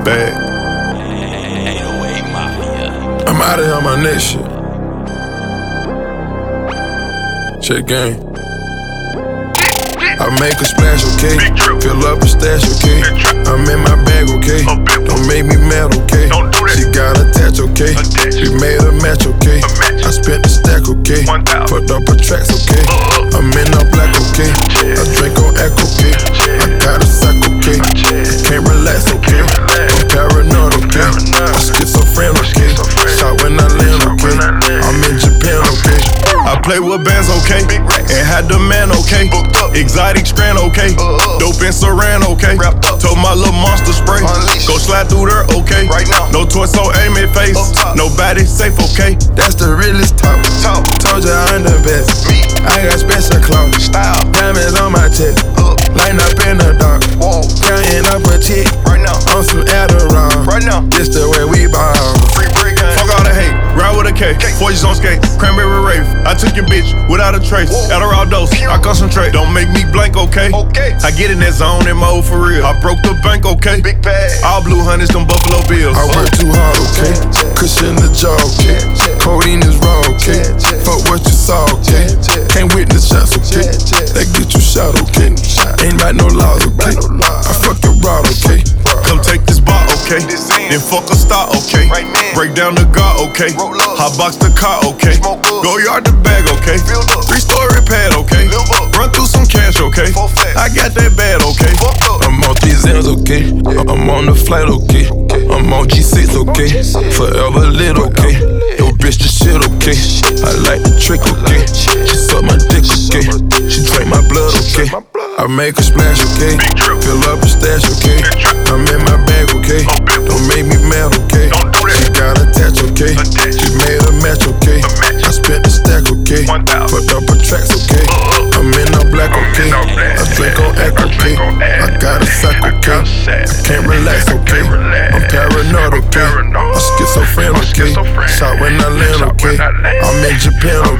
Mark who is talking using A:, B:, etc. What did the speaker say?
A: bag. I'm out of here on my next shit. Check game. I make a splash, okay? Fill up a stash, okay? I'm in my bag, okay? Don't make me mad, okay? She got attached, okay? We made a match, okay? I spent the stack, okay? Fucked up her tracks, okay? I'm in all black, okay? I drink on act, okay? I got a sack, okay? I can't relax, okay? I'm paranoid, okay? I'm schizophrenic, okay? Shot when I land, okay? I'm in Japan, okay? I play with bands, okay? And had the man, okay? Exotic strand, okay? Dope and saran, okay? Told my little monster spray, go slide through there, okay? No torso, aim it face. Nobody safe, okay? That's the realest talk. Told ya I'm the best. I got special clothes, diamonds on my chest. Lighting up in the dark, counting up a chick. On some Adderall, this the way we ball. Fuck all the hate, ride with a K. 4G's on skate, cranberry rave. I took your bitch without a trace. Adderall dose, I concentrate. Don't make me blank, okay? I get in that zone and mode for real. I broke the bank, okay? Big bag. All blue hundreds, them Buffalo Bills. I work too hard, okay? Cushion the jaw, okay? Codeine is raw, okay? Fuck what you saw, okay? Can't witness shots, okay? They get you shot, okay? Ain't about no laws, okay? I fuck your rod, okay? Come take this bar, okay? Then fuck a star, okay? Break down the guard, okay? Hot box the car, okay? Go yard the bag, okay? 3-story pad, okay? Run through some cash, okay? I got that bad, okay? I'm on these M's, okay? I'm on the flight, okay? I'm on G6, okay? Forever lit, okay? Yo, bitch, the shit, okay? I like the trick, okay? She suck my dick, okay? She drink my blood, okay? I make a splash, okay? Fill up a stash, okay? I'm in my bag, okay? Don't make me mad, okay? She got attached, okay? She made a match, okay? I spent the stack, okay? Fucked up her tracks, okay? I'm in all black, okay? I drink on act, okay? I got a sack, okay? I can't relax, okay? I'm paranoid, okay? I'm schizophrenic, okay? Shot when I land, okay? I'm in Japan,